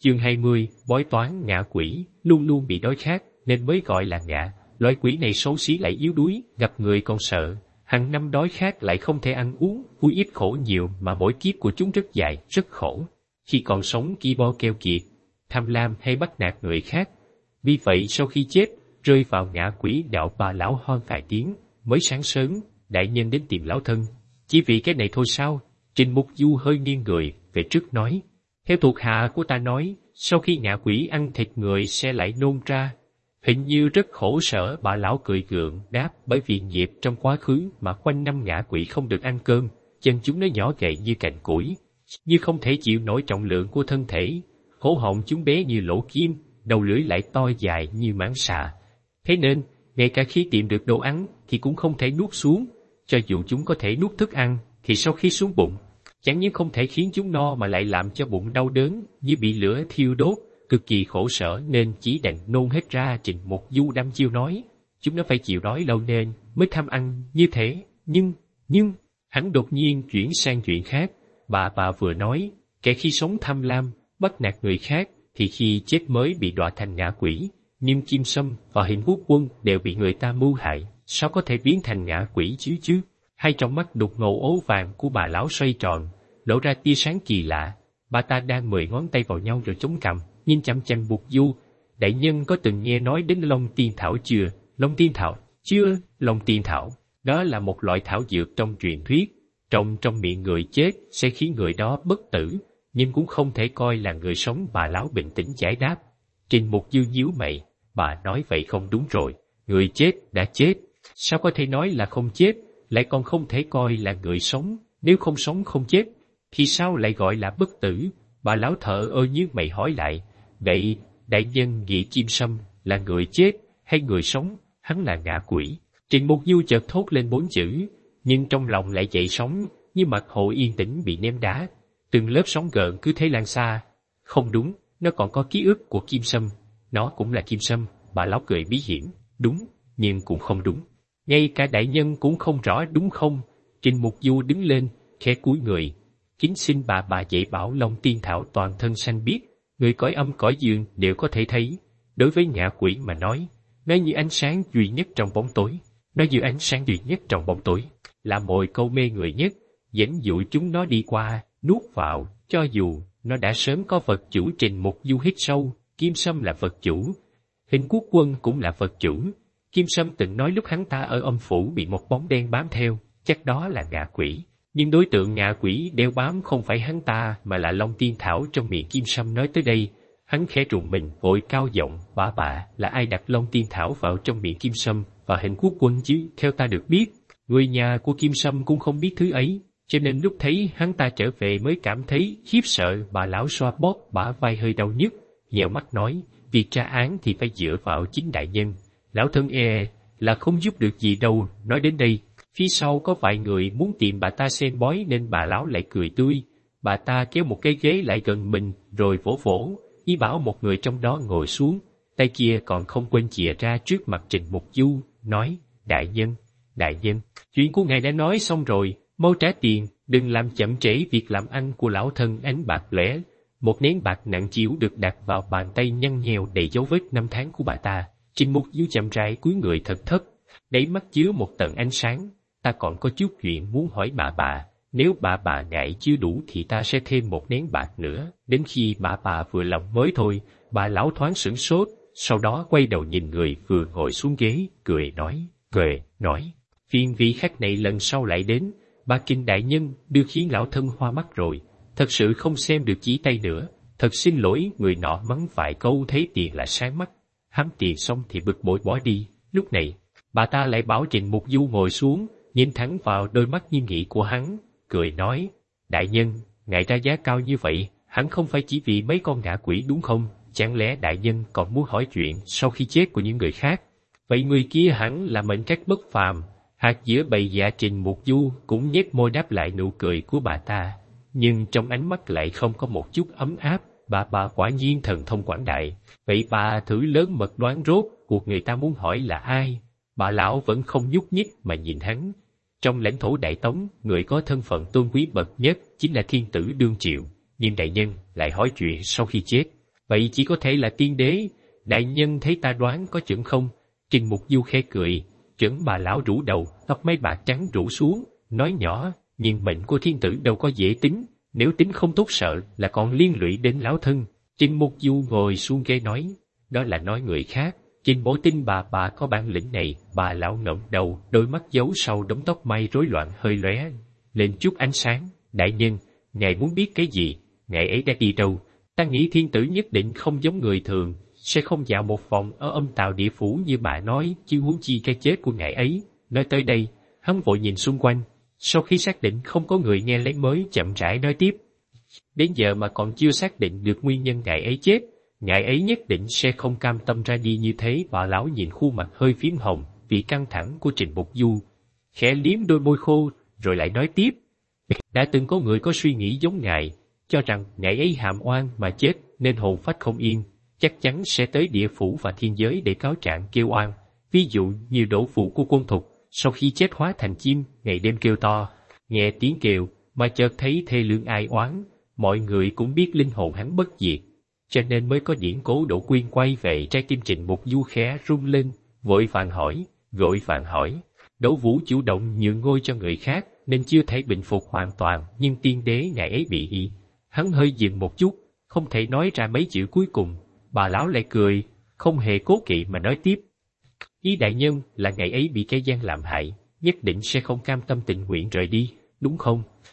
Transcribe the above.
Chương 20, bói toán ngạ quỷ, luôn luôn bị đói khát, nên mới gọi là ngạ. Loại quỷ này xấu xí lại yếu đuối, gặp người còn sợ. Hàng năm đói khát lại không thể ăn uống, vui ít khổ nhiều mà mỗi kiếp của chúng rất dài, rất khổ. Khi còn sống ki bo keo kiệt, tham lam hay bắt nạt người khác. Vì vậy sau khi chết, rơi vào ngạ quỷ đạo. Bà lão ho vài tiếng, mới sáng sớm, đại nhân đến tìm lão thân. Chỉ vì cái này thôi sao? Trình Mục Du hơi nghiêng người, về trước nói. Theo thuộc hạ của ta nói, sau khi ngạ quỷ ăn thịt người sẽ lại nôn ra. Hình như rất khổ sở. Bà lão cười gượng, đáp, bởi vì nghiệp trong quá khứ mà quanh năm ngạ quỷ không được ăn cơm, chân chúng nó nhỏ gầy như cành củi, như không thể chịu nổi trọng lượng của thân thể. Cổ họng chúng bé như lỗ kim, đầu lưỡi lại to dài như mãng xà. Thế nên, ngay cả khi tìm được đồ ăn thì cũng không thể nuốt xuống. Cho dù chúng có thể nuốt thức ăn, thì sau khi xuống bụng, chẳng những không thể khiến chúng no mà lại làm cho bụng đau đớn như bị lửa thiêu đốt, cực kỳ khổ sở nên chỉ đành nôn hết ra. Trình Mục Du đăm chiêu nói, chúng nó phải chịu đói lâu nên mới tham ăn như thế. Nhưng, hắn đột nhiên chuyển sang chuyện khác. Bà vừa nói, kẻ khi sống tham lam, bắt nạt người khác, thì khi chết mới bị đọa thành ngạ quỷ. Nhưng Kim Sâm và Hình Quốc Quân đều bị người ta mưu hại, sao có thể biến thành ngạ quỷ chứ? Hai trong mắt đục ngầu ố vàng của bà lão xoay tròn, lộ ra tia sáng kỳ lạ. Bà ta đang 10 ngón tay vào nhau rồi chống cằm, nhìn chăm chăm Mục Du. Đại nhân có từng nghe nói đến Long Tiên Thảo chưa? Long Tiên Thảo? Chưa. Long Tiên Thảo, đó là một loại thảo dược trong truyền thuyết, trồng trong miệng người chết sẽ khiến người đó bất tử, nhưng cũng không thể coi là người sống. Bà lão bình tĩnh giải đáp. Trình Mục Du nhíu mày, bà nói vậy không đúng rồi. Người chết đã chết, sao có thể nói là không chết, lại còn không thể coi là người sống. Nếu không sống không chết, thì sao lại gọi là bất tử? Bà lão thở ơ như mày hỏi lại, vậy đại nhân nghĩ Kim Sâm là người chết hay người sống? Hắn là ngạ quỷ. Trình Mục Du chợt thốt lên 4 chữ, nhưng trong lòng lại dậy sóng, như mặt hồ yên tĩnh bị ném đá. Từng lớp sóng gợn cứ thế lan xa. Không đúng, nó còn có ký ức của Kim Sâm. Nó cũng là Kim Sâm. Bà lão cười bí hiểm. Đúng, nhưng cũng không đúng. Ngay cả đại nhân cũng không rõ đúng không? Trình Mục Du đứng lên, khẽ cúi người. Kính xin bà dạy bảo Long Tiên Thảo toàn thân xanh biếc, người cõi âm cõi dương đều có thể thấy. Đối với ngạ quỷ mà nói, nó như ánh sáng duy nhất trong bóng tối. Nó như ánh sáng duy nhất trong bóng tối, là mồi câu mê người nhất, dẫn dụ chúng nó đi qua, nuốt vào, cho dù nó đã sớm có vật chủ. Trình Mục Du hít sâu. Kim Sâm là vật chủ, Hình Quốc Quân cũng là vật chủ. Kim Sâm từng nói lúc hắn ta ở âm phủ bị một bóng đen bám theo, chắc đó là ngạ quỷ. Nhưng đối tượng ngạ quỷ đeo bám không phải hắn ta mà là Long Tiên Thảo trong miệng Kim Sâm. Nói tới đây, hắn khẽ trùng mình, vội cao giọng, bà là ai đặt Long Tiên Thảo vào trong miệng Kim Sâm và Hình Quốc Quân chứ? Theo ta được biết, người nhà của Kim Sâm cũng không biết thứ ấy, cho nên lúc thấy hắn ta trở về mới cảm thấy khiếp sợ. Bà lão xoa bóp bả vai hơi đau nhức, nheo mắt nói, việc tra án thì phải dựa vào chính đại nhân. Lão thân là không giúp được gì đâu. Nói đến đây, phía sau có vài người muốn tìm bà ta xem bói nên bà lão lại cười tươi. Bà ta kéo một cái ghế lại gần mình rồi vỗ vỗ, ý bảo một người trong đó ngồi xuống. Tay kia còn không quên chìa ra trước mặt Trình Mục Du, nói, đại nhân, chuyện của ngài đã nói xong rồi, mau trả tiền, đừng làm chậm trễ việc làm ăn của lão thân. Ánh bạc lẻ, một nén bạc nặng trĩu được đặt vào bàn tay nhăn nheo đầy dấu vết năm tháng của bà ta. Trình Mục Du chậm rãi cúi người thật thấp, đáy mắt chứa một tầng ánh sáng. Ta còn có chút chuyện muốn hỏi bà, nếu bà ngại chưa đủ thì ta sẽ thêm một nén bạc nữa, đến khi bà vừa lòng mới thôi. Bà lão thoáng sửng sốt, sau đó quay đầu nhìn người vừa ngồi xuống ghế, cười nói, phiền vị khách này lần sau lại đến. Bà Kinh đại nhân đưa khiến lão thân hoa mắt rồi, thật sự không xem được chỉ tay nữa. Thật xin lỗi. Người nọ mắng vài câu thấy tiền là sáng mắt, hám tiền xong thì bực bội bỏ đi. Lúc này, bà ta lại bảo Trình Mục Du ngồi xuống, nhìn thẳng vào đôi mắt nghiêm nghị của hắn, cười nói, đại nhân, ngài ra giá cao như vậy, hẳn không phải chỉ vì mấy con ngạ quỷ đúng không? Chẳng lẽ đại nhân còn muốn hỏi chuyện sau khi chết của những người khác? Vậy người kia hẳn là mệnh cách bất phàm. Hạt giữa bầy dạ Trình Mục Du cũng nhếch môi đáp lại nụ cười của bà ta, nhưng trong ánh mắt lại không có một chút ấm áp. Bà quả nhiên thần thông quảng đại. Vậy bà thử lớn mật đoán rốt cuộc người ta muốn hỏi là ai? Bà lão vẫn không nhúc nhích mà nhìn hắn. Trong lãnh thổ Đại Tống, người có thân phận tôn quý bậc nhất chính là thiên tử đương triệu, nhưng đại nhân lại hỏi chuyện sau khi chết. Vậy chỉ có thể là tiên đế, đại nhân thấy ta đoán có chuẩn không? Trình Mục Du khẽ cười, chuẩn bà lão rũ đầu, tóc mái bạc trắng rủ xuống, nói nhỏ, nhưng mệnh của thiên tử đâu có dễ tính, nếu tính không tốt sợ là còn liên lụy đến lão thân. Trình Mục Du ngồi xuống ghế nói, đó là nói người khác, Trình Mỗ tin bà có bản lĩnh này. Bà lão ngẩng đầu, đôi mắt giấu sau đống tóc mai rối loạn hơi lóe lên chút ánh sáng. Đại nhân, ngài muốn biết cái gì? Ngài ấy đã đi đâu? Ta nghĩ thiên tử nhất định không giống người thường, sẽ không dạo một vòng ở âm tào địa phủ như bà nói, chứ huống chi cái chết của ngài ấy. Nói tới đây, hắn vội nhìn xung quanh, sau khi xác định không có người nghe lấy mới chậm rãi nói tiếp. Đến giờ mà còn chưa xác định được nguyên nhân ngài ấy chết, ngài ấy nhất định sẽ không cam tâm ra đi như thế. Bà lão nhìn khuôn mặt hơi phím hồng vì căng thẳng của Trình Mục Du, khẽ liếm đôi môi khô, rồi lại nói tiếp. Đã từng có người có suy nghĩ giống ngài, cho rằng ngài ấy hàm oan mà chết nên hồn phách không yên, chắc chắn sẽ tới địa phủ và thiên giới để cáo trạng kêu oan. Ví dụ như đỗ phụ của Quân Thục, sau khi chết hóa thành chim, ngày đêm kêu to, nghe tiếng kêu mà chợt thấy thê lương ai oán. Mọi người cũng biết linh hồn hắn bất diệt, cho nên mới có điển cố Đỗ Quyên quay về. Trái tim Trình Mục Du khẽ rung lên, vội vàng hỏi. Đỗ Vũ chủ động nhường ngôi cho người khác nên chưa thể bình phục hoàn toàn, nhưng tiên đế ngài ấy bị y. Hắn hơi dừng một chút, không thể nói ra mấy chữ cuối cùng. Bà lão lại cười, không hề cố kỵ mà nói tiếp. Ý đại nhân là ngài ấy bị cái gian làm hại, nhất định sẽ không cam tâm tình nguyện rời đi, đúng không?